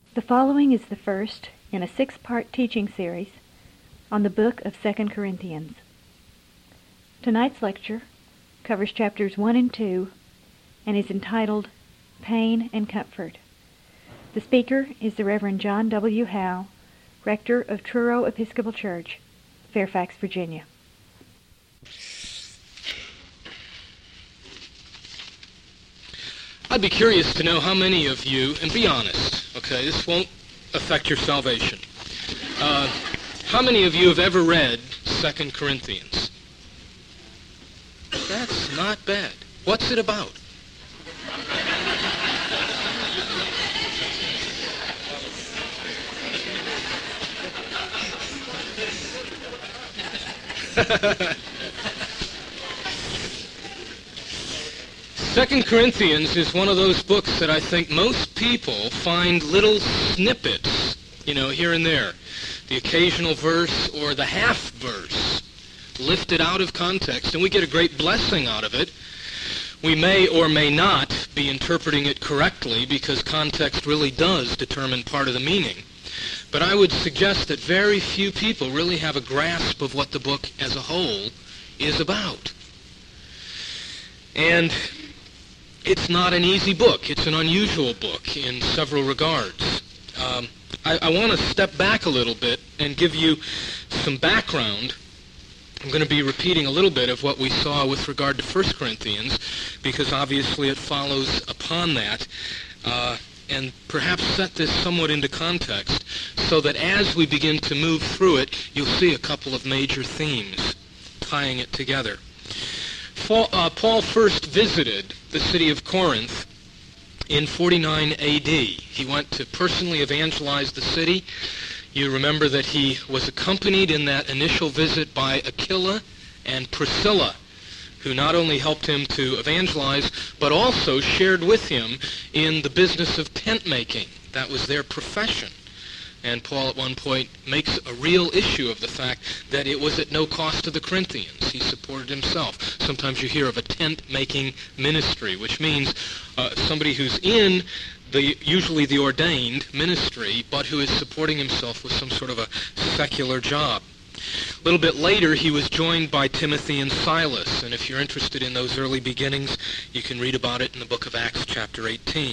The following is the first in a 6-part teaching series on the book of 2 Corinthians. Tonight's lecture covers chapters 1 and 2 and is entitled Pain and Comfort. The speaker is the Reverend John W. Howe, rector of Truro Episcopal Church, Fairfax, Virginia. I'd be curious to know how many of you, and be honest, okay, this won't affect your salvation. How many of you have ever read 2 Corinthians? That's not bad. What's it about? Second Corinthians is one of those books that I think most people find little snippets, here and there. The occasional verse or the half verse lifted out of context, and we get a great blessing out of it. We may or may not be interpreting it correctly because context really does determine part of the meaning. But I would suggest that very few people really have a grasp of what the book as a whole is about. And it's not an easy book. It's an unusual book in several regards. I want to step back a little bit and give you some background. I'm going to be repeating a little bit of what we saw with regard to 1 Corinthians, because obviously it follows upon that, and perhaps set this somewhat into context, so that as we begin to move through it, you'll see a couple of major themes tying it together. Paul first visited the city of Corinth in 49 A.D. He went to personally evangelize the city. You remember that he was accompanied in that initial visit by Aquila and Priscilla, who not only helped him to evangelize, but also shared with him in the business of tent making. That was their profession. And Paul at one point makes a real issue of the fact that it was at no cost to the Corinthians. He supported himself. Sometimes you hear of a tent-making ministry, which means somebody who's in usually the ordained ministry, but who is supporting himself with some sort of a secular job. A little bit later, he was joined by Timothy and Silas, and if you're interested in those early beginnings, you can read about it in the book of Acts chapter 18.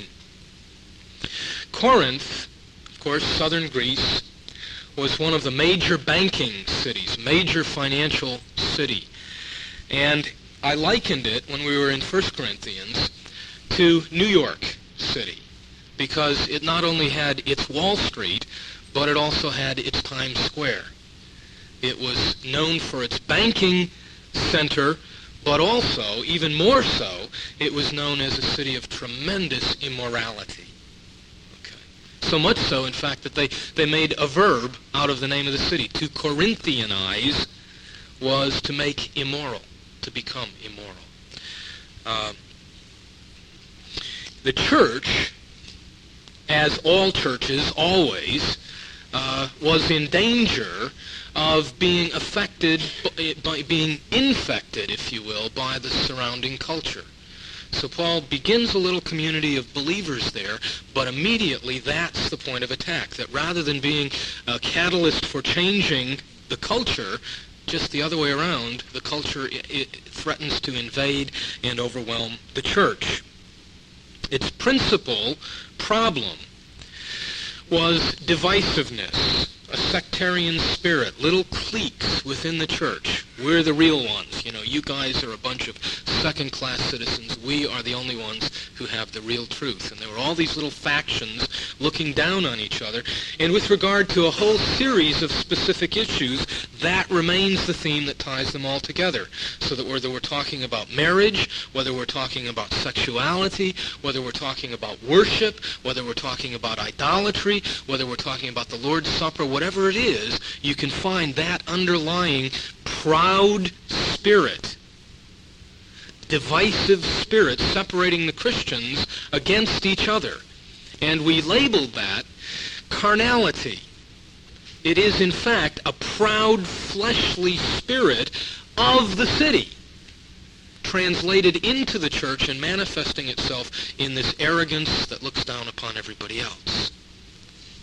Corinth, of course, southern Greece, was one of the major banking cities, major financial city. And I likened it, when we were in 1 Corinthians, to New York City, because it not only had its Wall Street, but it also had its Times Square. It was known for its banking center, but also, even more so, it was known as a city of tremendous immorality. So much so, in fact, that they made a verb out of the name of the city. To Corinthianize was to make immoral, to become immoral. The church, as all churches always, was in danger of being affected, by being infected, if you will, by the surrounding culture. So Paul begins a little community of believers there, but immediately that's the point of attack, that rather than being a catalyst for changing the culture, just the other way around, the culture it threatens to invade and overwhelm the church. Its principal problem was divisiveness, a sectarian spirit, little cliques within the church. We're the real ones. You guys are a bunch of second-class citizens. We are the only ones who have the real truth. And there were all these little factions looking down on each other. And with regard to a whole series of specific issues, that remains the theme that ties them all together. So that whether we're talking about marriage, whether we're talking about sexuality, whether we're talking about worship, whether we're talking about idolatry, whether we're talking about the Lord's Supper, whatever it is, you can find that underlying proud spirit, divisive spirit separating the Christians against each other. And we labeled that carnality. It is, in fact, a proud, fleshly spirit of the city, translated into the church and manifesting itself in this arrogance that looks down upon everybody else.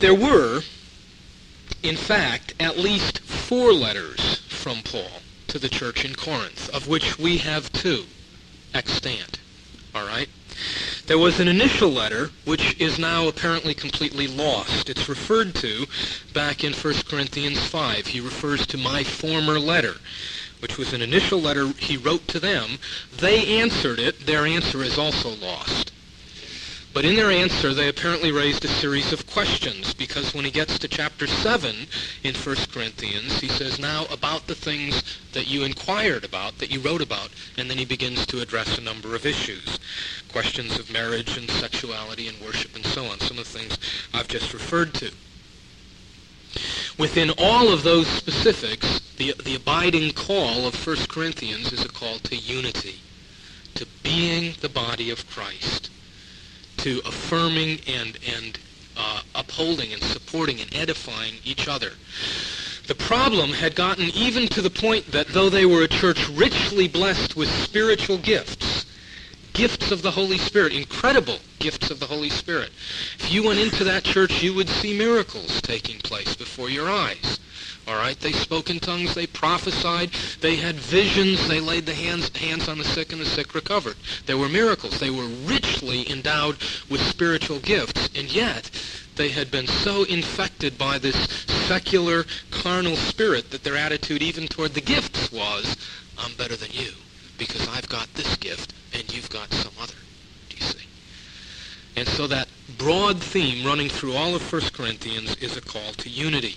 There were, in fact, at least 4 letters from Paul to the church in Corinth, of which we have 2 extant. All right? There was an initial letter, which is now apparently completely lost. It's referred to back in 1 Corinthians 5. He refers to my former letter, which was an initial letter he wrote to them. They answered it. Their answer is also lost. But in their answer, they apparently raised a series of questions, because when he gets to chapter 7 in 1 Corinthians, he says, now about the things that you inquired about, that you wrote about, and then he begins to address a number of issues. Questions of marriage and sexuality and worship and so on, some of the things I've just referred to. Within all of those specifics, the abiding call of 1 Corinthians is a call to unity, to being the body of Christ, to affirming and upholding and supporting and edifying each other. The problem had gotten even to the point that though they were a church richly blessed with spiritual gifts, gifts of the Holy Spirit, incredible gifts of the Holy Spirit, if you went into that church, you would see miracles taking place before your eyes. All right, they spoke in tongues, they prophesied, they had visions, they laid the hands on the sick and the sick recovered. There were miracles. They were richly endowed with spiritual gifts, and yet they had been so infected by this secular, carnal spirit that their attitude even toward the gifts was, I'm better than you, because I've got this gift and you've got some other. Do you see? And so that broad theme running through all of 1 Corinthians is a call to unity.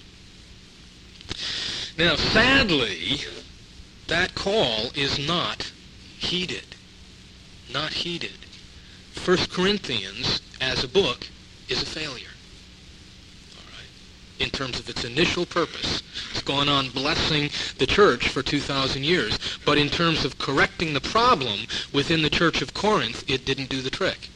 Now, sadly, that call is not heeded. Not heeded. 1 Corinthians, as a book, is a failure. All right? In terms of its initial purpose. It's gone on blessing the church for 2,000 years, but in terms of correcting the problem within the church of Corinth, it didn't do the trick.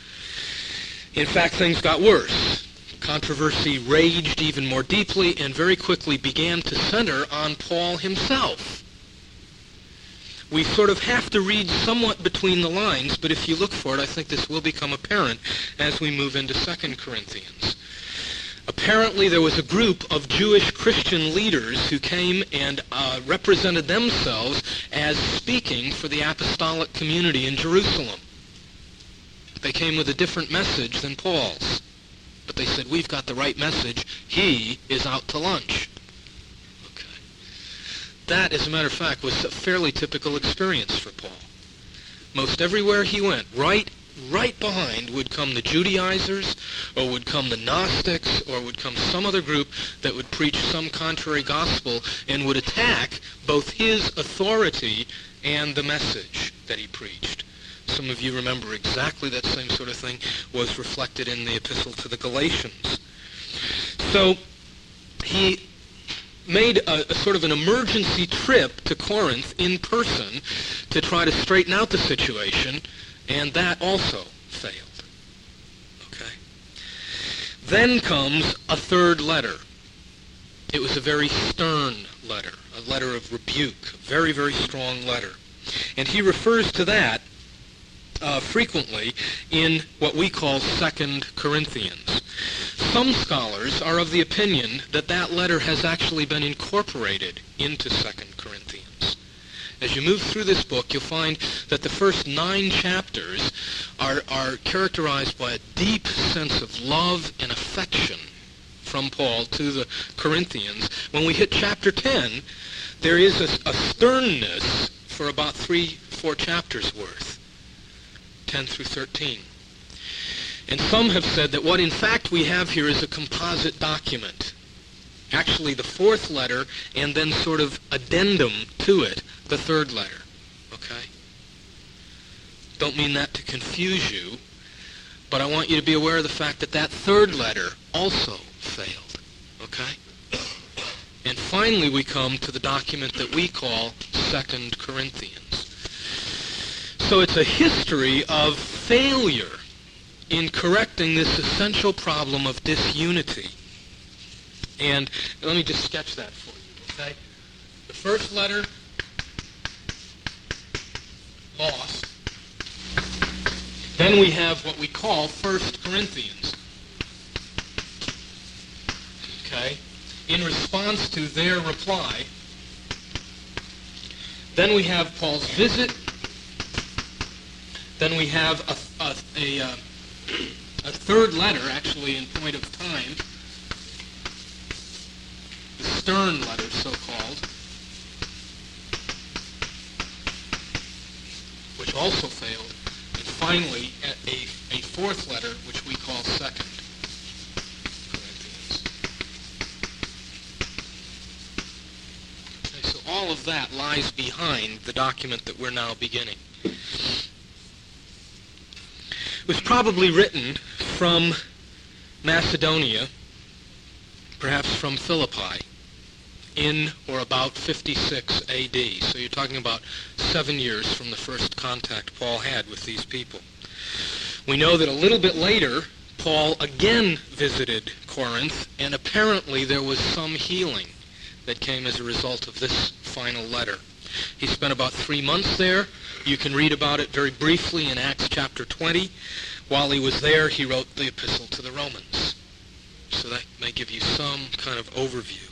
In fact, things got worse. Controversy raged even more deeply and very quickly began to center on Paul himself. We sort of have to read somewhat between the lines, but if you look for it, I think this will become apparent as we move into 2 Corinthians. Apparently there was a group of Jewish Christian leaders who came and represented themselves as speaking for the apostolic community in Jerusalem. They came with a different message than Paul's. But they said, we've got the right message. He is out to lunch. Okay. That, as a matter of fact, was a fairly typical experience for Paul. Most everywhere he went, right behind would come the Judaizers, or would come the Gnostics, or would come some other group that would preach some contrary gospel and would attack both his authority and the message that he preached. Some of you remember exactly that same sort of thing was reflected in the epistle to the Galatians. So he made a sort of an emergency trip to Corinth in person to try to straighten out the situation, and that also failed. Okay. Then comes a third letter. It was a very stern letter, a letter of rebuke, a very, very strong letter. And he refers to that frequently in what we call 2 Corinthians. Some scholars are of the opinion that that letter has actually been incorporated into 2 Corinthians. As you move through this book, you'll find that the first 9 chapters are characterized by a deep sense of love and affection from Paul to the Corinthians. When we hit chapter 10, there is a sternness for about 3-4 chapters worth. 10 through 13. And some have said that what in fact we have here is a composite document. Actually the 4th letter and then sort of addendum to it, the 3rd letter. Okay? Don't mean that to confuse you, but I want you to be aware of the fact that that 3rd letter also failed. Okay? And finally we come to the document that we call 2 Corinthians. So it's a history of failure in correcting this essential problem of disunity. And let me just sketch that for you, okay? The first letter, lost. Then we have what we call 1 Corinthians. okay, in response to their reply. Then we have Paul's visit. Then we have a third letter, actually, in point of time, the stern letter, so-called, which also failed. And finally, a fourth letter, which we call 2 Corinthians. Okay, so all of that lies behind the document that we're now beginning. It was probably written from Macedonia, perhaps from Philippi, in or about 56 A.D. So you're talking about 7 years from the first contact Paul had with these people. We know that a little bit later, Paul again visited Corinth, and apparently there was some healing that came as a result of this final letter. He spent about 3 months there. You can read about it very briefly in Acts chapter 20. While he was there, he wrote the epistle to the Romans. So that may give you some kind of overview.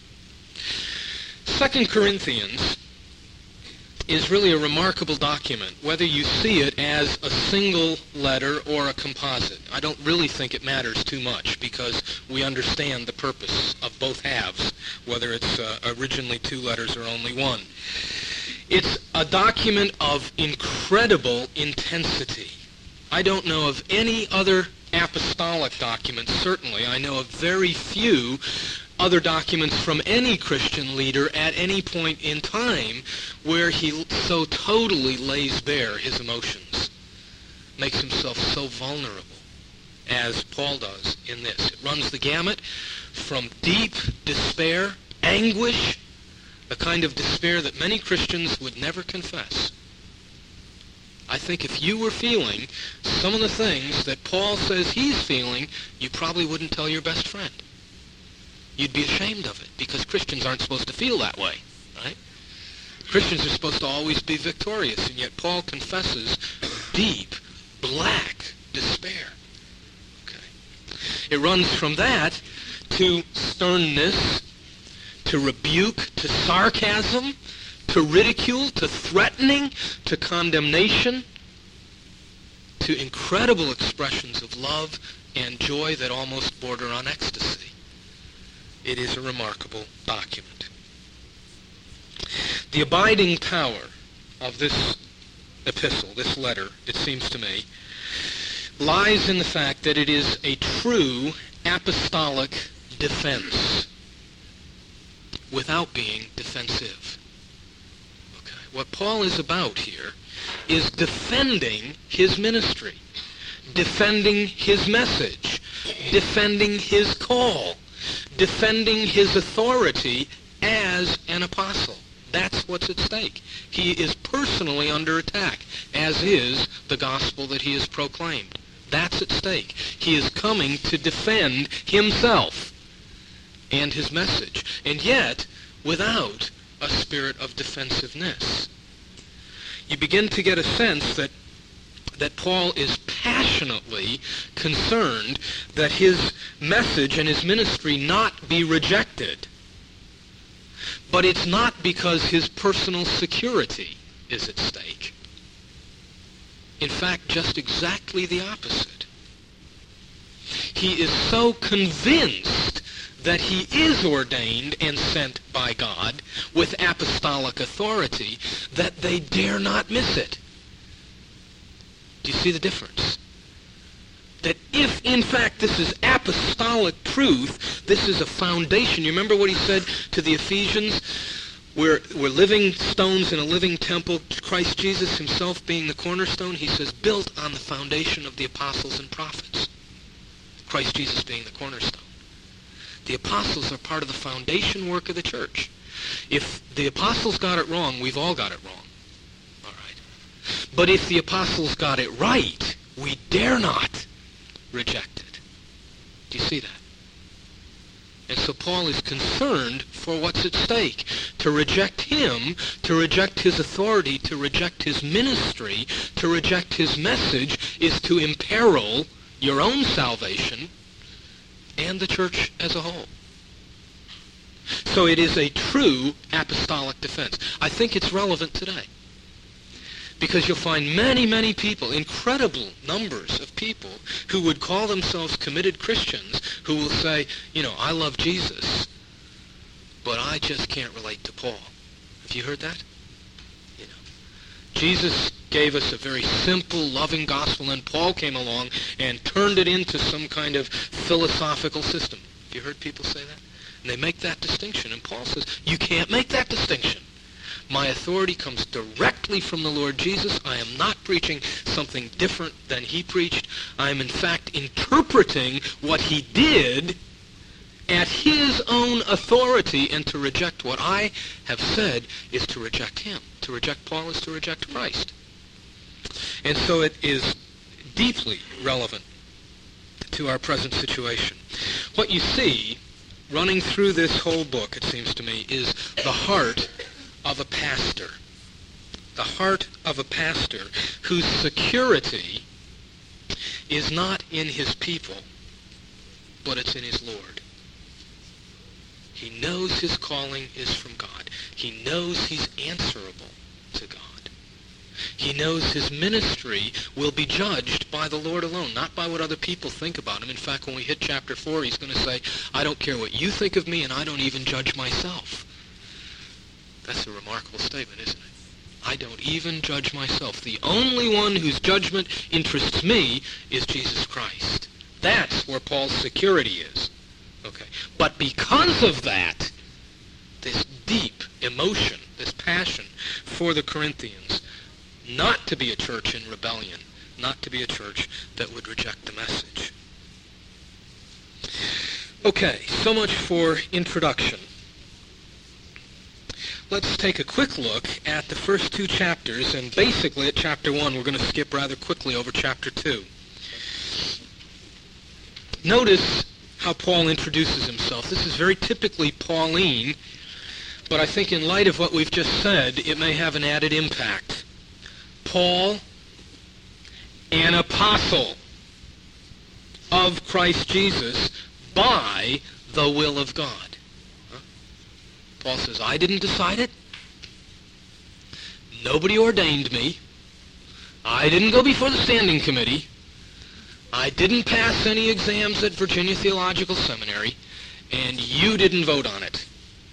2 Corinthians is really a remarkable document, whether you see it as a single letter or a composite. I don't really think it matters too much because we understand the purpose of both halves, whether it's originally 2 letters or only 1. It's a document of incredible intensity. I don't know of any other apostolic document, certainly. I know of very few other documents from any Christian leader at any point in time where he so totally lays bare his emotions, makes himself so vulnerable as Paul does in this. It runs the gamut from deep despair, anguish, the kind of despair that many Christians would never confess. I think if you were feeling some of the things that Paul says he's feeling, you probably wouldn't tell your best friend. You'd be ashamed of it, because Christians aren't supposed to feel that way, right? Christians are supposed to always be victorious, and yet Paul confesses deep, black despair. Okay. It runs from that to sternness, to rebuke, to sarcasm, to ridicule, to threatening, to condemnation, to incredible expressions of love and joy that almost border on ecstasy. It is a remarkable document. The abiding power of this epistle, this letter, it seems to me, lies in the fact that it is a true apostolic defense without being defensive. Okay. What Paul is about here is defending his ministry, defending his message, defending his call, defending his authority as an apostle. That's what's at stake. He is personally under attack, as is the gospel that he has proclaimed. That's at stake. He is coming to defend himself and his message, and yet without a spirit of defensiveness. You begin to get a sense that Paul is passionately concerned that his message and his ministry not be rejected. But it's not because his personal security is at stake. In fact, just exactly the opposite. He is so convinced that he is ordained and sent by God with apostolic authority that they dare not miss it. Do you see the difference? That if, in fact, this is apostolic truth, this is a foundation. You remember what he said to the Ephesians? We're living stones in a living temple, Christ Jesus himself being the cornerstone. He says, built on the foundation of the apostles and prophets. Christ Jesus being the cornerstone. The apostles are part of the foundation work of the church. If the apostles got it wrong, we've all got it wrong. All right. But if the apostles got it right, we dare not reject it. Do you see that? And so Paul is concerned for what's at stake. To reject him, to reject his authority, to reject his ministry, to reject his message is to imperil your own salvation and the church as a whole. So it is a true apostolic defense. I think it's relevant today. Because you'll find many, many people, incredible numbers of people, who would call themselves committed Christians, who will say, I love Jesus, but I just can't relate to Paul. Have you heard that? Jesus gave us a very simple, loving gospel, and Paul came along and turned it into some kind of philosophical system. Have you heard people say that? And they make that distinction, and Paul says, you can't make that distinction. My authority comes directly from the Lord Jesus. I am not preaching something different than he preached. I am, in fact, interpreting what he did at his own authority, and to reject what I have said is to reject him. To reject Paul is to reject Christ. And so it is deeply relevant to our present situation. What you see running through this whole book, it seems to me, is the heart of a pastor. The heart of a pastor whose security is not in his people, but it's in his Lord. He knows his calling is from God. He knows he's answerable to God. He knows his ministry will be judged by the Lord alone, not by what other people think about him. In fact, when we hit chapter 4, he's going to say, I don't care what you think of me, and I don't even judge myself. That's a remarkable statement, isn't it? I don't even judge myself. The only one whose judgment interests me is Jesus Christ. That's where Paul's security is. Okay. But because of that, this deep emotion, this passion for the Corinthians, not to be a church in rebellion, not to be a church that would reject the message. Okay, so much for introduction. Let's take a quick look at the first two chapters, and basically at chapter 1, we're going to skip rather quickly over chapter 2. Notice how Paul introduces himself. This is very typically Pauline, but I think in light of what we've just said, it may have an added impact. Paul, an apostle of Christ Jesus by the will of God. Paul says, I didn't decide it. Nobody ordained me. I didn't go before the standing committee. I didn't pass any exams at Virginia Theological Seminary, and you didn't vote on it.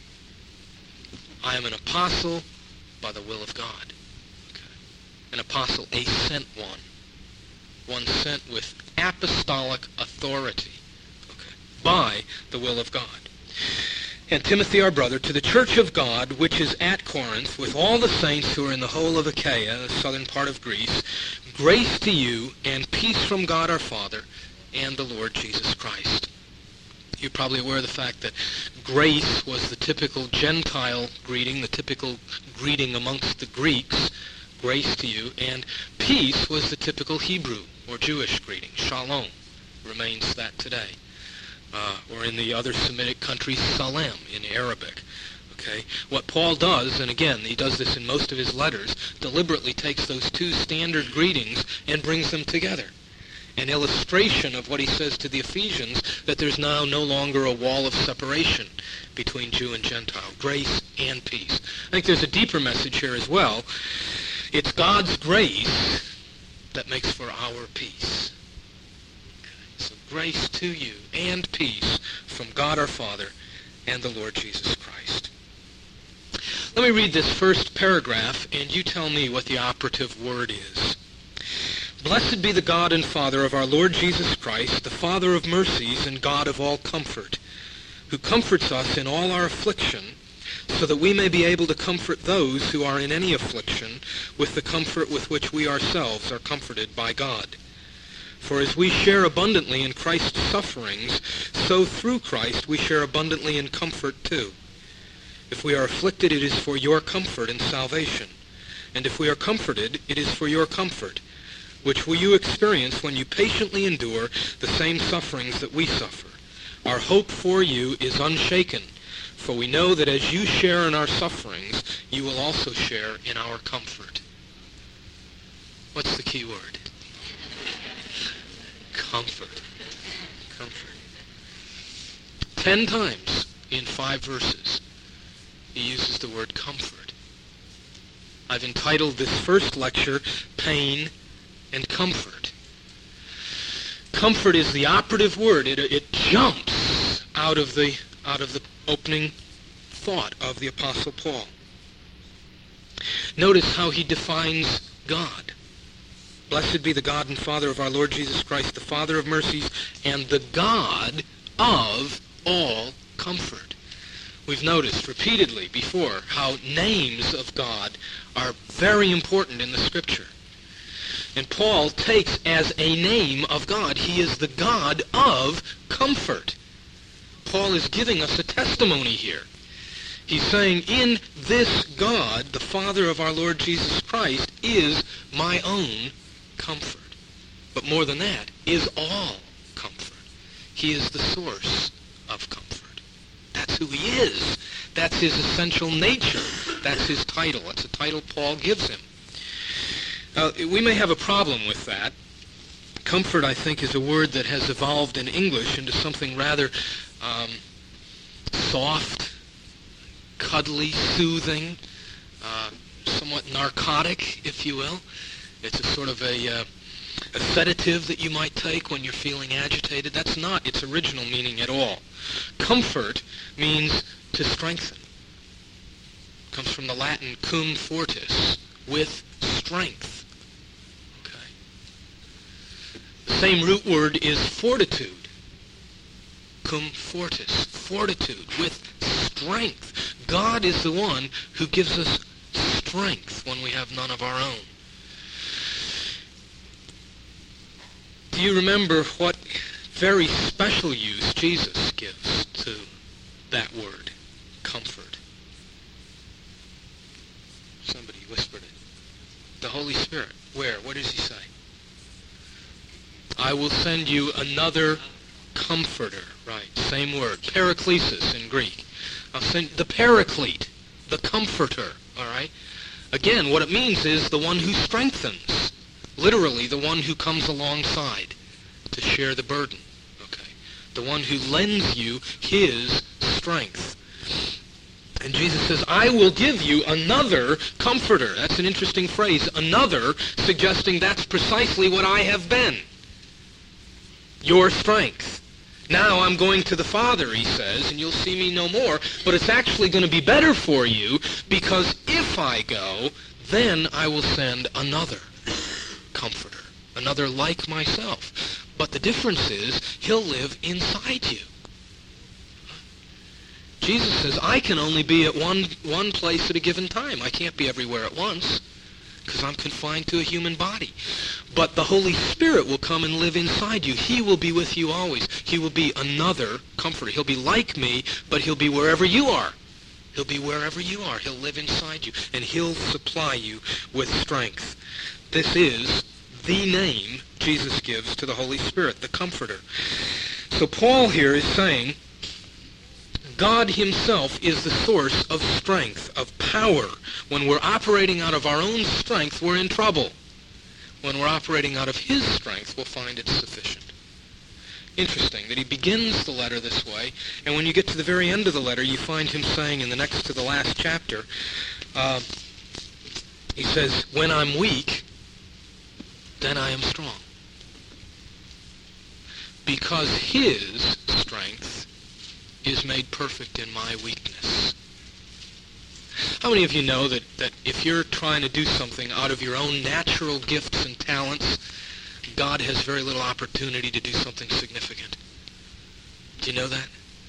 I am an apostle by the will of God. Okay. An apostle, a sent one. One sent with apostolic authority. Okay. By the will of God. And Timothy, our brother, to the church of God, which is at Corinth, with all the saints who are in the whole of Achaia, the southern part of Greece, grace to you and peace from God our Father and the Lord Jesus Christ. You're probably aware of the fact that grace was the typical Gentile greeting, the typical greeting amongst the Greeks, grace to you, and peace was the typical Hebrew or Jewish greeting, shalom, remains that today. Or in the other Semitic countries, salam in Arabic. Okay? What Paul does, and again, he does this in most of his letters, deliberately takes those two standard greetings and brings them together. An illustration of what he says to the Ephesians, that there's now no longer a wall of separation between Jew and Gentile, grace and peace. I think there's a deeper message here as well. It's God's grace that makes for our peace. So grace to you and peace from God our Father and the Lord Jesus Christ. Let me read this first paragraph, and you tell me what the operative word is. Blessed be the God and Father of our Lord Jesus Christ, the Father of mercies and God of all comfort, who comforts us in all our affliction, so that we may be able to comfort those who are in any affliction with the comfort with which we ourselves are comforted by God. For as we share abundantly in Christ's sufferings, so through Christ we share abundantly in comfort too. If we are afflicted, it is for your comfort and salvation. And if we are comforted, it is for your comfort, which will you experience when you patiently endure the same sufferings that we suffer. Our hope for you is unshaken, for we know that as you share in our sufferings, you will also share in our comfort. What's the key word? Comfort. Comfort. 10 times in 5 verses. He uses the word comfort. I've entitled this first lecture, Pain and Comfort. Comfort is the operative word. It jumps out of the opening thought of the Apostle Paul. Notice how he defines God. Blessed be the God and Father of our Lord Jesus Christ, the Father of mercies, and the God of all comfort. We've noticed repeatedly before how names of God are very important in the Scripture. And Paul takes as a name of God, he is the God of comfort. Paul is giving us a testimony here. He's saying, in this God, the Father of our Lord Jesus Christ, is my own comfort. But more than that, is all comfort. He is the source of comfort. That's who he is. That's his essential nature. That's his title. That's a title Paul gives him. We may have a problem with that. Comfort, I think, is a word that has evolved in English into something rather soft, cuddly, soothing, somewhat narcotic, if you will. It's a sort of a sedative that you might take when you're feeling agitated. That's not its original meaning at all. Comfort means to strengthen. It comes from the Latin cum fortis, with strength. The same root word is fortitude. Cum fortis, fortitude, with strength. God is the one who gives us strength when we have none of our own. Do you remember what very special use Jesus gives to that word, comfort? Somebody whispered it. The Holy Spirit. Where? What does he say? I will send you another comforter. Right, same word. Paraklesis in Greek. I'll send the paraclete, the comforter. All right? Again, what it means is the one who strengthens. Literally, the one who comes alongside to share the burden. Okay? The one who lends you his strength. And Jesus says, I will give you another comforter. That's an interesting phrase. Another, suggesting that's precisely what I have been. Your strength. Now I'm going to the Father, he says, and you'll see me no more, but it's actually going to be better for you, because if I go, then I will send another comforter, another like myself. But the difference is, he'll live inside you. Jesus says, I can only be at one place at a given time. I can't be everywhere at once, because I'm confined to a human body. But the Holy Spirit will come and live inside you. He will be with you always. He will be another comforter. He'll be like me, but he'll be wherever you are. He'll be wherever you are. He'll live inside you, and he'll supply you with strength. This is the name Jesus gives to the Holy Spirit, the Comforter. So Paul here is saying, God himself is the source of strength, of power. When we're operating out of our own strength, we're in trouble. When we're operating out of his strength, we'll find it's sufficient. Interesting that he begins the letter this way, and when you get to the very end of the letter, you find him saying in the next to the last chapter, he says, when I'm weak, then I am strong. Because his strength is made perfect in my weakness. How many of you know that if you're trying to do something out of your own natural gifts and talents, God has very little opportunity to do something significant? Do you know that?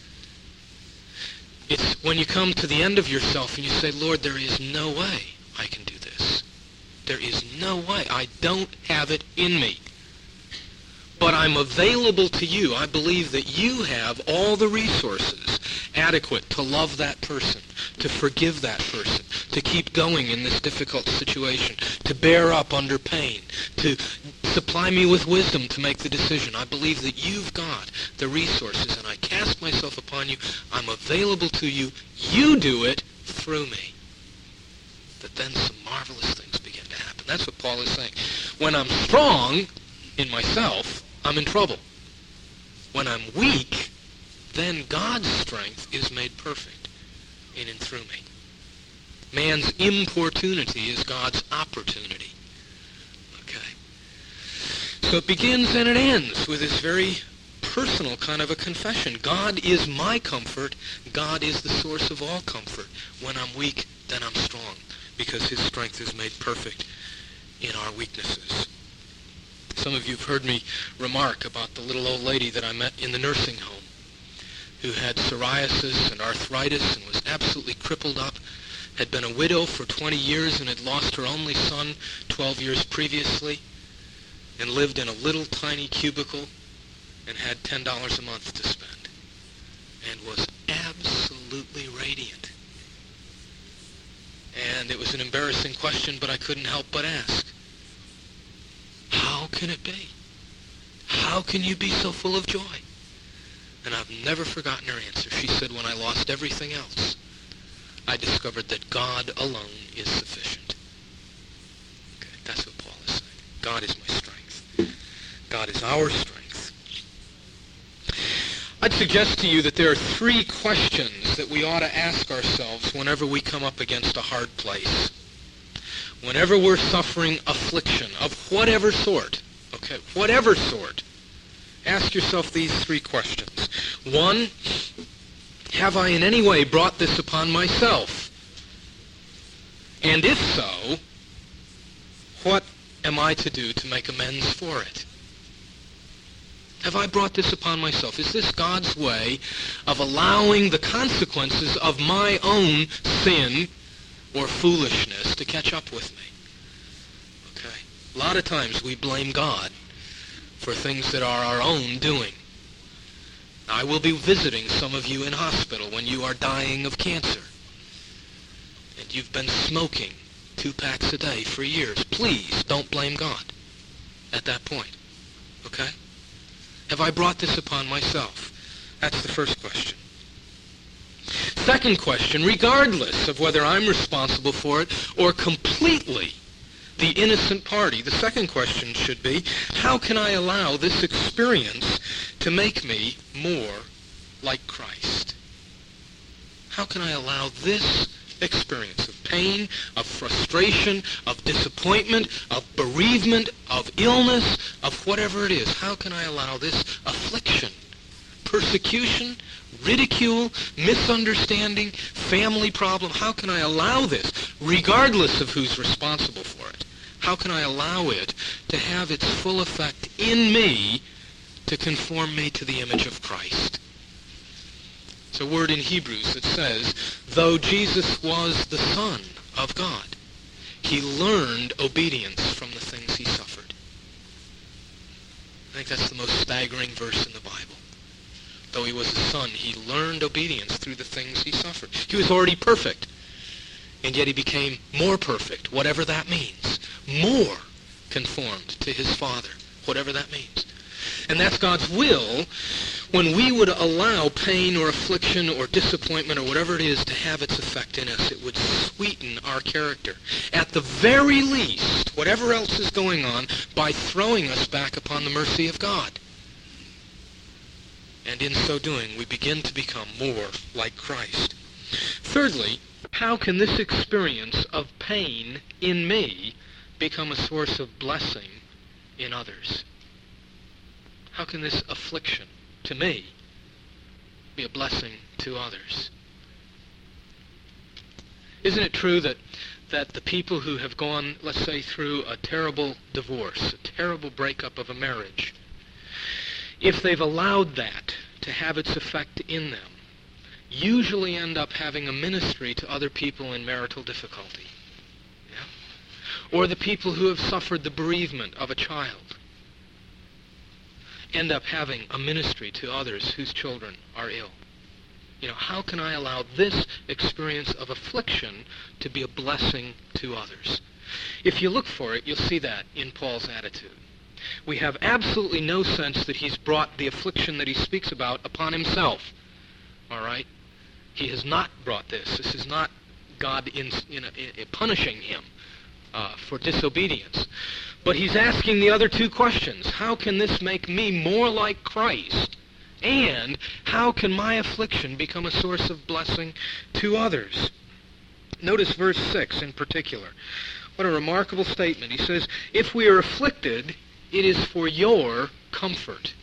It's when you come to the end of yourself and you say, Lord, there is no way I can do this. There is no way. I don't have it in me. But I'm available to you. I believe that you have all the resources adequate to love that person, to forgive that person, to keep going in this difficult situation, to bear up under pain, to supply me with wisdom to make the decision. I believe that you've got the resources, and I cast myself upon you. I'm available to you. You do it through me. That then some marvelous things begin to happen. That's what Paul is saying. When I'm strong in myself, I'm in trouble. When I'm weak, then God's strength is made perfect in and through me. Man's importunity is God's opportunity. Okay. So it begins and it ends with this very personal kind of a confession. God is my comfort. God is the source of all comfort. When I'm weak, then I'm strong, because his strength is made perfect in our weaknesses. Some of you have heard me remark about the little old lady that I met in the nursing home who had psoriasis and arthritis and was absolutely crippled up, had been a widow for 20 years and had lost her only son 12 years previously, and lived in a little tiny cubicle and had $10 a month to spend, and was absolutely radiant. And it was an embarrassing question, but I couldn't help but ask, how can it be? How can you be so full of joy? And I've never forgotten her answer. She said, when I lost everything else, I discovered that God alone is sufficient. Okay, that's what Paul is saying. God is my strength. God is our strength. I'd suggest to you that there are 3 questions that we ought to ask ourselves whenever we come up against a hard place. Whenever we're suffering affliction of whatever sort, okay, whatever sort, ask yourself these 3 questions. 1, have I in any way brought this upon myself? And if so, what am I to do to make amends for it? Have I brought this upon myself? Is this God's way of allowing the consequences of my own sin or foolishness to catch up with me? Okay. A lot of times we blame God for things that are our own doing. I will be visiting some of you in hospital when you are dying of cancer, and you've been smoking 2 packs a day for years. Please don't blame God at that point. Okay? Have I brought this upon myself? That's the first question. Second question, regardless of whether I'm responsible for it or completely the innocent party, the second question should be, how can I allow this experience to make me more like Christ? How can I allow this experience of pain, of frustration, of disappointment, of bereavement, of illness, of whatever it is, how can I allow this affliction, persecution, ridicule, misunderstanding, family problem, how can I allow this, regardless of who's responsible for it? How can I allow it to have its full effect in me to conform me to the image of Christ? It's a word in Hebrews that says, though Jesus was the Son of God, he learned obedience from the things he suffered. I think that's the most staggering verse in the Bible. Though he was a son, he learned obedience through the things he suffered. He was already perfect, and yet he became more perfect, whatever that means. More conformed to his Father, whatever that means. And that's God's will when we would allow pain or affliction or disappointment or whatever it is to have its effect in us. It would sweeten our character. At the very least, whatever else is going on, by throwing us back upon the mercy of God. And in so doing, we begin to become more like Christ. Thirdly, how can this experience of pain in me become a source of blessing in others? How can this affliction to me be a blessing to others? Isn't it true that the people who have gone, let's say, through a terrible divorce, a terrible breakup of a marriage, if they've allowed that to have its effect in them, usually end up having a ministry to other people in marital difficulty? Yeah? Or the people who have suffered the bereavement of a child end up having a ministry to others whose children are ill. You know, how can I allow this experience of affliction to be a blessing to others? If you look for it, you'll see that in Paul's attitude. We have absolutely no sense that he's brought the affliction that he speaks about upon himself. All right? He has not brought this. This is not God punishing him for disobedience. But he's asking the other 2 questions. How can this make me more like Christ And how can my affliction become a source of blessing to others? Notice verse 6 in particular. What a remarkable statement. He says, if we are afflicted, it is for your comfort.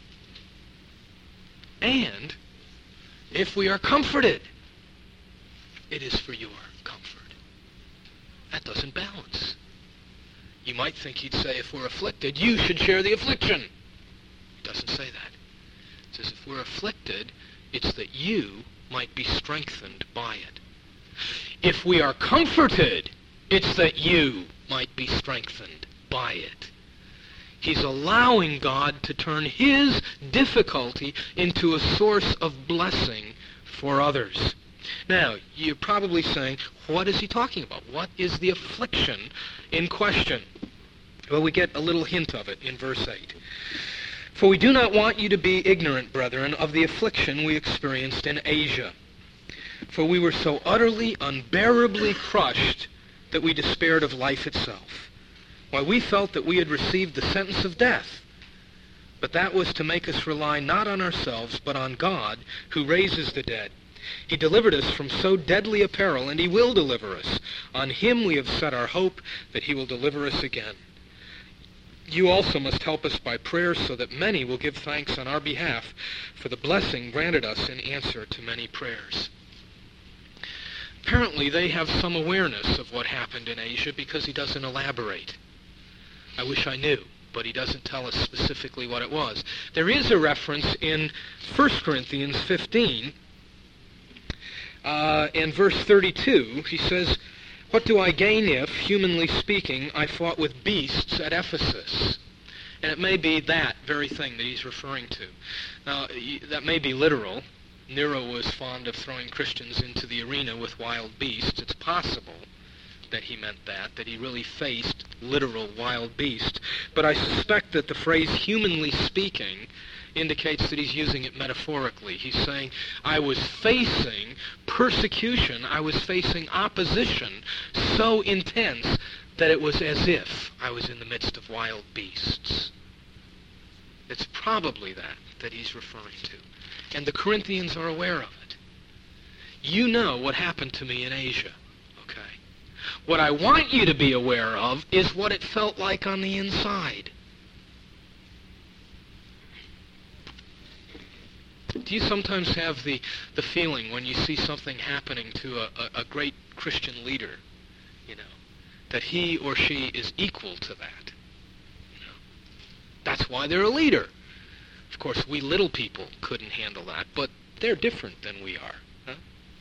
And if we are comforted, it is for your comfort. That doesn't balance. You might think he'd say, if we're afflicted, you should share the affliction. He doesn't say that. It says, if we're afflicted, it's that you might be strengthened by it. If we are comforted, it's that you might be strengthened by it. He's allowing God to turn his difficulty into a source of blessing for others. Now, you're probably saying, what is he talking about? What is the affliction in question? Well, we get a little hint of it in verse 8. For we do not want you to be ignorant, brethren, of the affliction we experienced in Asia. For we were so utterly, unbearably crushed that we despaired of life itself. Why, we felt that we had received the sentence of death. But that was to make us rely not on ourselves, but on God, who raises the dead. He delivered us from so deadly a peril, and he will deliver us. On him we have set our hope that he will deliver us again. You also must help us by prayer, so that many will give thanks on our behalf for the blessing granted us in answer to many prayers. Apparently they have some awareness of what happened in Asia because he doesn't elaborate. I wish I knew, but he doesn't tell us specifically what it was. There is a reference in 1 Corinthians 15, in verse 32, he says, what do I gain if, humanly speaking, I fought with beasts at Ephesus? And it may be that very thing that he's referring to. Now, that may be literal. Nero was fond of throwing Christians into the arena with wild beasts. It's possible that he meant that he really faced literal wild beasts. But I suspect that the phrase humanly speaking indicates that he's using it metaphorically. He's saying, I was facing persecution, I was facing opposition so intense that it was as if I was in the midst of wild beasts. It's probably that he's referring to. And the Corinthians are aware of it. You know what happened to me in Asia, okay? What I want you to be aware of is what it felt like on the inside. Do you sometimes have the feeling when you see something happening to a great Christian leader, that he or she is equal to that? That's why they're a leader. Of course, we little people couldn't handle that, but they're different than we are. Huh?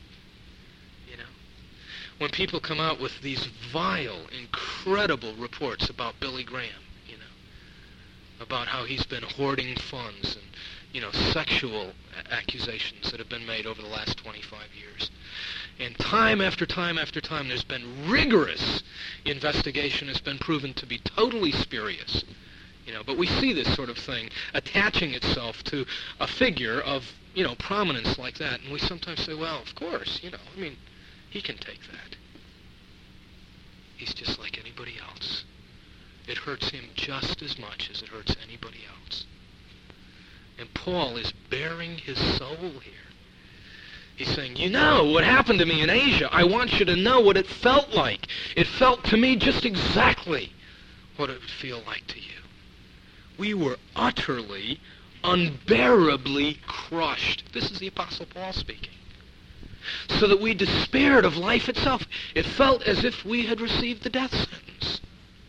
When people come out with these vile, incredible reports about Billy Graham, about how he's been hoarding funds and sexual accusations that have been made over the last 25 years. And time after time after time, there's been rigorous investigation. It's been proven to be totally spurious. But we see this sort of thing attaching itself to a figure of, prominence like that. And we sometimes say, well, of course, he can take that. He's just like anybody else. It hurts him just as much as it hurts anybody else. And Paul is bearing his soul here. He's saying, what happened to me in Asia? I want you to know what it felt like. It felt to me just exactly what it would feel like to you. We were utterly, unbearably crushed. This is the Apostle Paul speaking. So that we despaired of life itself. It felt as if we had received the death sentence.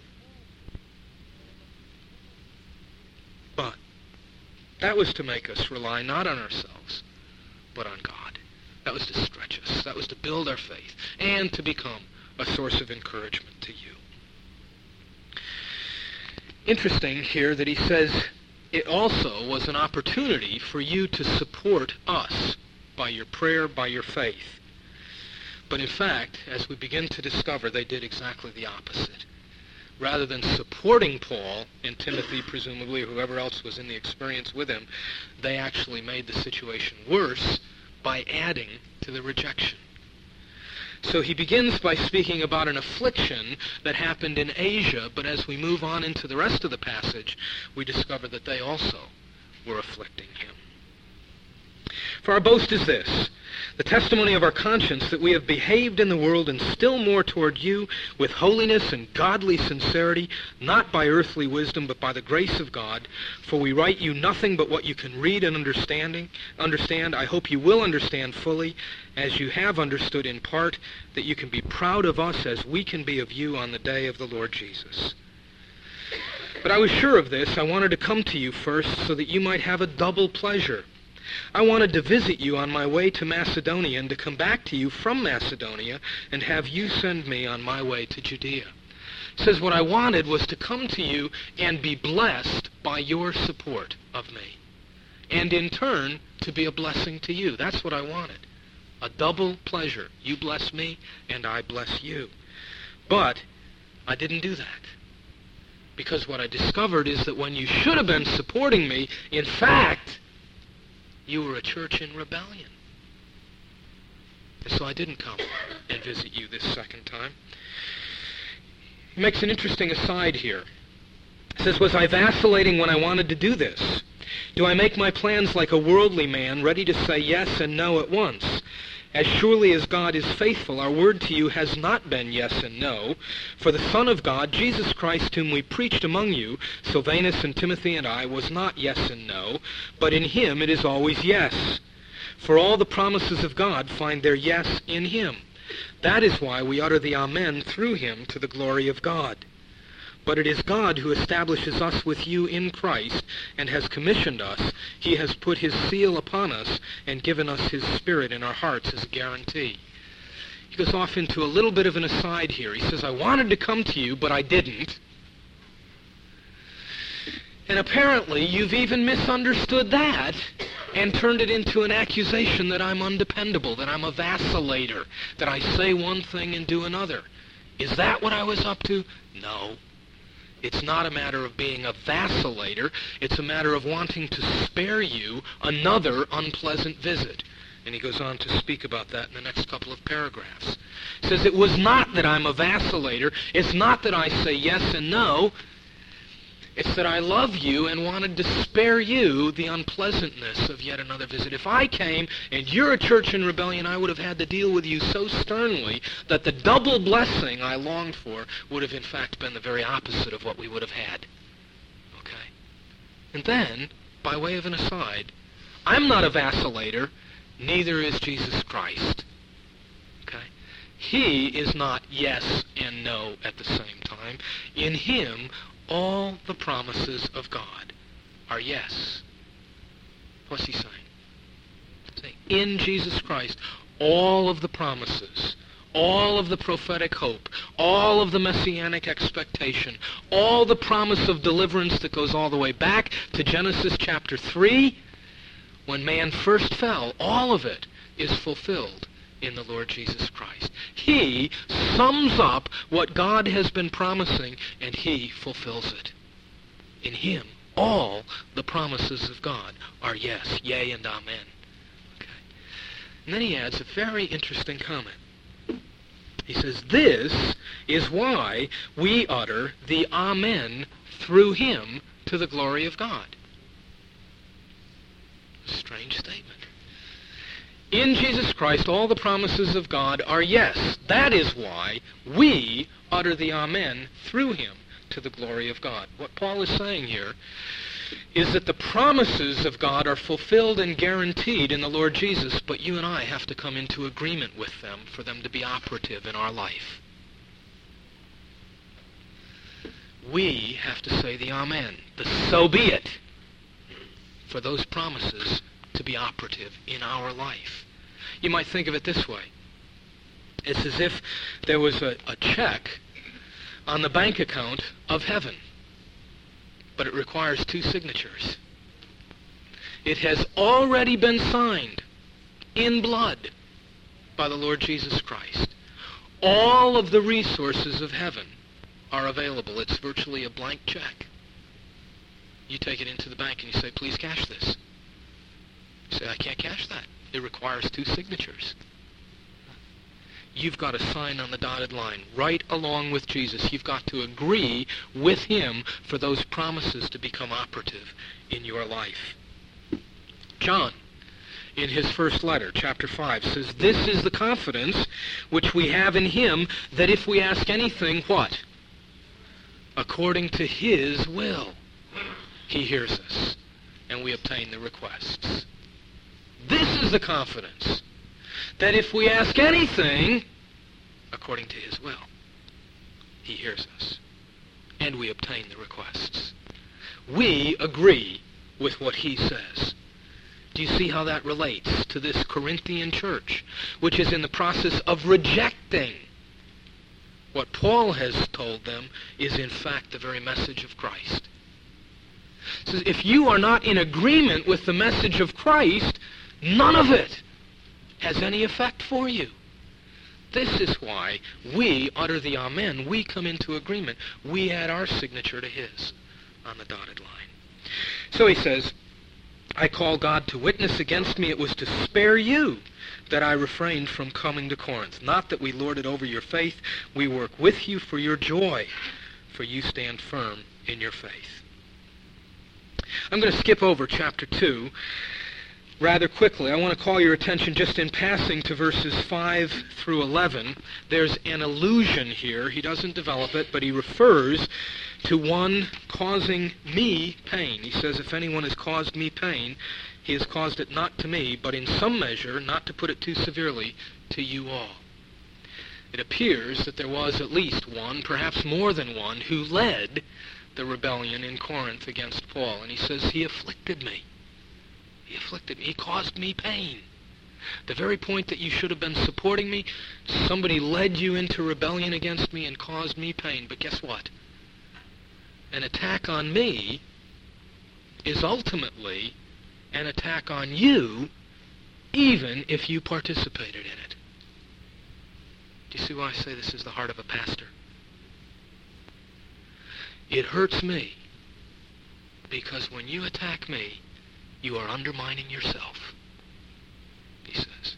But that was to make us rely not on ourselves, but on God. That was to stretch us. That was to build our faith and to become a source of encouragement to you. Interesting here that he says it also was an opportunity for you to support us by your prayer, by your faith. But in fact, as we begin to discover, they did exactly the opposite. Rather than supporting Paul and Timothy, presumably, or whoever else was in the experience with him, they actually made the situation worse by adding to the rejection. So he begins by speaking about an affliction that happened in Asia, but as we move on into the rest of the passage, we discover that they also were afflicting him. For our boast is this, the testimony of our conscience, that we have behaved in the world and still more toward you with holiness and godly sincerity, not by earthly wisdom, but by the grace of God. For we write you nothing but what you can read and understand. I hope you will understand fully, as you have understood in part, that you can be proud of us as we can be of you on the day of the Lord Jesus. But I was sure of this. I wanted to come to you first so that you might have a double pleasure. I wanted to visit you on my way to Macedonia and to come back to you from Macedonia and have you send me on my way to Judea. It says what I wanted was to come to you and be blessed by your support of me, and in turn to be a blessing to you. That's what I wanted. A double pleasure. You bless me and I bless you. But I didn't do that. Because what I discovered is that when you should have been supporting me, in fact, you were a church in rebellion. And so I didn't come and visit you this second time. He makes an interesting aside here. He says, was I vacillating when I wanted to do this? Do I make my plans like a worldly man, ready to say yes and no at once? As surely as God is faithful, our word to you has not been yes and no. For the Son of God, Jesus Christ, whom we preached among you, Silvanus and Timothy and I, was not yes and no, but in him it is always yes. For all the promises of God find their yes in him. That is why we utter the Amen through him to the glory of God. But it is God who establishes us with you in Christ and has commissioned us. He has put his seal upon us and given us his Spirit in our hearts as a guarantee. He goes off into a little bit of an aside here. He says, I wanted to come to you, but I didn't. And apparently you've even misunderstood that and turned it into an accusation that I'm undependable, that I'm a vacillator, that I say one thing and do another. Is that what I was up to? No. It's not a matter of being a vacillator. It's a matter of wanting to spare you another unpleasant visit. And he goes on to speak about that in the next couple of paragraphs. He says, it was not that I'm a vacillator. It's not that I say yes and no. It's that I love you and wanted to spare you the unpleasantness of yet another visit. If I came and you're a church in rebellion, I would have had to deal with you so sternly that the double blessing I longed for would have in fact been the very opposite of what we would have had. Okay? And then, by way of an aside, I'm not a vacillator, neither is Jesus Christ. Okay? He is not yes and no at the same time. In him, all the promises of God are yes. What's he saying? In Jesus Christ, all of the promises, all of the prophetic hope, all of the messianic expectation, all the promise of deliverance that goes all the way back to Genesis chapter 3, when man first fell, all of it is fulfilled in the Lord Jesus Christ. He sums up what God has been promising, and he fulfills it. In him, all the promises of God are yes, yea, and amen. Okay. And then he adds a very interesting comment. He says, this is why we utter the amen through him to the glory of God. A strange statement. In Jesus Christ, all the promises of God are yes. That is why we utter the amen through him to the glory of God. What Paul is saying here is that the promises of God are fulfilled and guaranteed in the Lord Jesus, but you and I have to come into agreement with them for them to be operative in our life. We have to say the amen, the so be it, for those promises to be operative in our life. You might think of it this way. It's as if there was a check on the bank account of heaven, but it requires two signatures. It has already been signed in blood by the Lord Jesus Christ. All of the resources of heaven are available. It's virtually a blank check. You take it into the bank and you say, please cash this. You say, I can't cash that. It requires two signatures. You've got to sign on the dotted line right along with Jesus. You've got to agree with him for those promises to become operative in your life. John in his first letter, chapter 5, says, "This is the confidence which we have in him, that if we ask anything," what? "According to his will, he hears us, and we obtain the requests." This is the confidence, that if we ask anything according to his will, he hears us, and we obtain the requests. We agree with what he says. Do you see how that relates to this Corinthian church, which is in the process of rejecting what Paul has told them is in fact the very message of Christ? So if you are not in agreement with the message of Christ, none of it has any effect for you. This is why we utter the amen. We come into agreement. We add our signature to his on the dotted line. So he says, "I call God to witness against me, it was to spare you that I refrained from coming to Corinth. Not that we lord it over your faith. We work with you for your joy, for you stand firm in your faith." I'm going to skip over chapter 2 rather quickly. I want to call your attention just in passing to verses 5 through 11. There's an allusion here. He doesn't develop it, but he refers to one causing me pain. He says, "If anyone has caused me pain, he has caused it not to me, but in some measure, not to put it too severely, to you all." It appears that there was at least one, perhaps more than one, who led the rebellion in Corinth against Paul. And he says, "He afflicted me. He afflicted me. He caused me pain." The very point that you should have been supporting me, somebody led you into rebellion against me and caused me pain. But guess what? An attack on me is ultimately an attack on you, even if you participated in it. Do you see why I say this is the heart of a pastor? It hurts me, because when you attack me, you are undermining yourself, he says.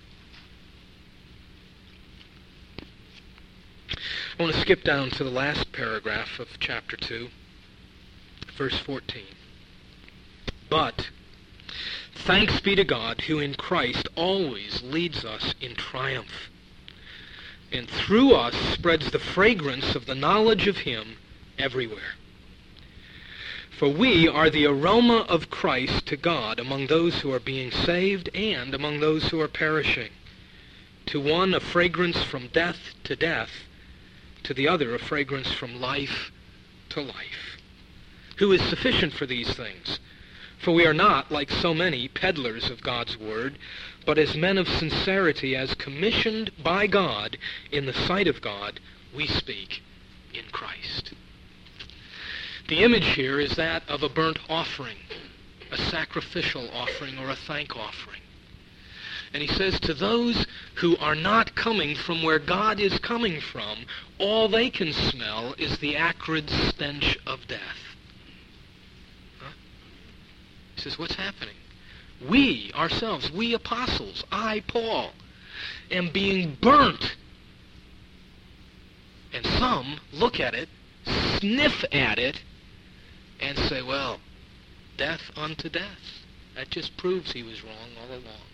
I want to skip down to the last paragraph of chapter 2, verse 14. "But thanks be to God, who in Christ always leads us in triumph, and through us spreads the fragrance of the knowledge of him everywhere. For we are the aroma of Christ to God among those who are being saved and among those who are perishing. To one a fragrance from death to death, to the other a fragrance from life to life. Who is sufficient for these things? For we are not, like so many, peddlers of God's word, but as men of sincerity, as commissioned by God in the sight of God, we speak in Christ." The image here is that of a burnt offering, a sacrificial offering or a thank offering. And he says to those who are not coming from where God is coming from, all they can smell is the acrid stench of death. Huh? He says, what's happening? We ourselves, we apostles, I, Paul, am being burnt. And some look at it, sniff at it, and say, well, death unto death. That just proves he was wrong all along.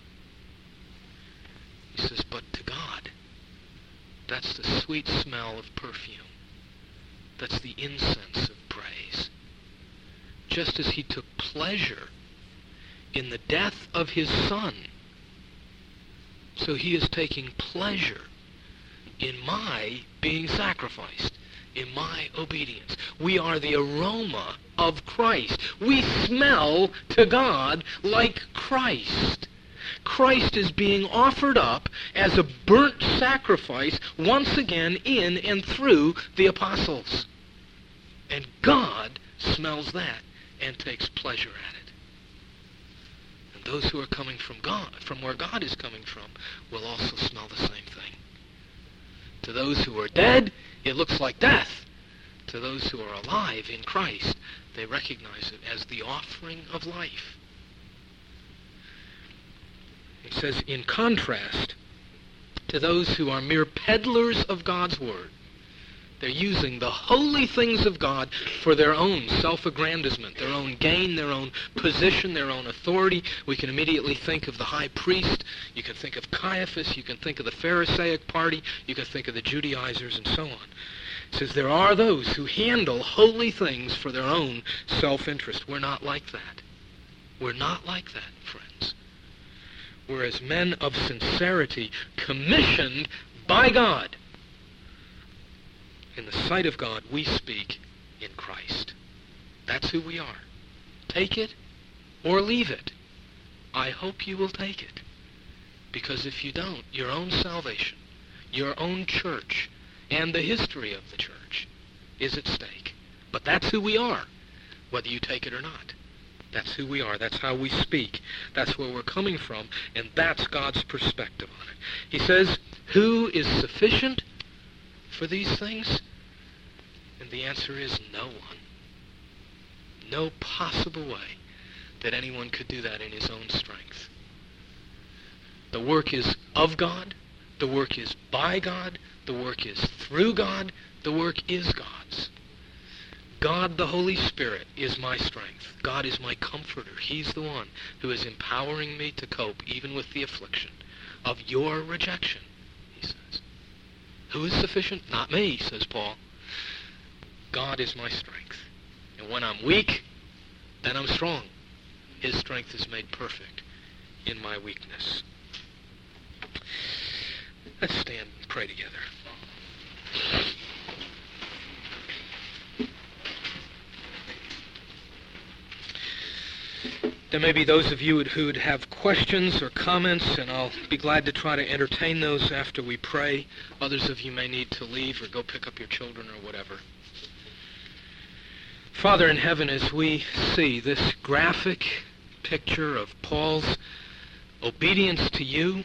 He says, but to God, that's the sweet smell of perfume. That's the incense of praise. Just as he took pleasure in the death of his Son, so he is taking pleasure in my being sacrificed, in my obedience. We are the aroma of Christ. We smell to God like Christ. Christ is being offered up as a burnt sacrifice once again in and through the apostles. And God smells that and takes pleasure at it. And those who are coming from God, from where God is coming from, will also smell the same thing. To those who are dead, it looks like death. To those who are alive in Christ, they recognize it as the offering of life. It says, in contrast to those who are mere peddlers of God's word, They're using the holy things of God for their own self-aggrandizement, their own gain, their own position, their own authority. We can immediately think of the high priest. You can think of Caiaphas. You can think of the Pharisaic party. You can think of the Judaizers and so on. It says there are those who handle holy things for their own self-interest. We're not like that. We're not like that, friends. We're as men of sincerity, commissioned by God. In the sight of God, we speak in Christ. That's who we are. Take it or leave it. I hope you will take it. Because if you don't, your own salvation, your own church, and the history of the church is at stake. But that's who we are, whether you take it or not. That's who we are. That's how we speak. That's where we're coming from, and that's God's perspective on it. He says, who is sufficient for these things? And the answer is no one. No possible way that anyone could do that in his own strength. The work is of God. The work is by God. The work is through God. The work is God's. God, the Holy Spirit, is my strength. God is my comforter. He's the one who is empowering me to cope even with the affliction of your rejection, he says. Who is sufficient? Not me, says Paul. God is my strength. And when I'm weak, then I'm strong. His strength is made perfect in my weakness. Let's stand and pray together. There may be those of you who'd have questions or comments, and I'll be glad to try to entertain those after we pray. Others of you may need to leave or go pick up your children or whatever. Father in heaven, as we see this graphic picture of Paul's obedience to you,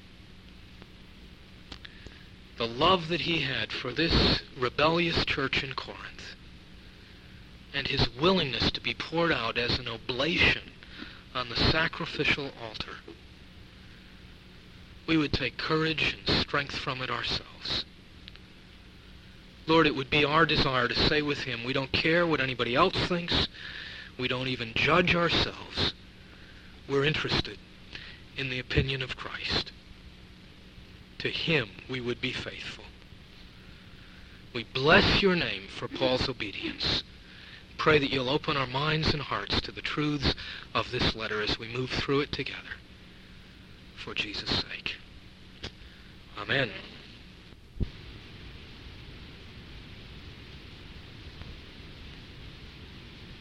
the love that he had for this rebellious church in Corinth, and his willingness to be poured out as an oblation on the sacrificial altar, we would take courage and strength from it ourselves. Lord, it would be our desire to say with him, we don't care what anybody else thinks. We don't even judge ourselves. We're interested in the opinion of Christ. To him we would be faithful. We bless your name for Paul's obedience. Pray that you'll open our minds and hearts to the truths of this letter as we move through it together. For Jesus' sake. Amen.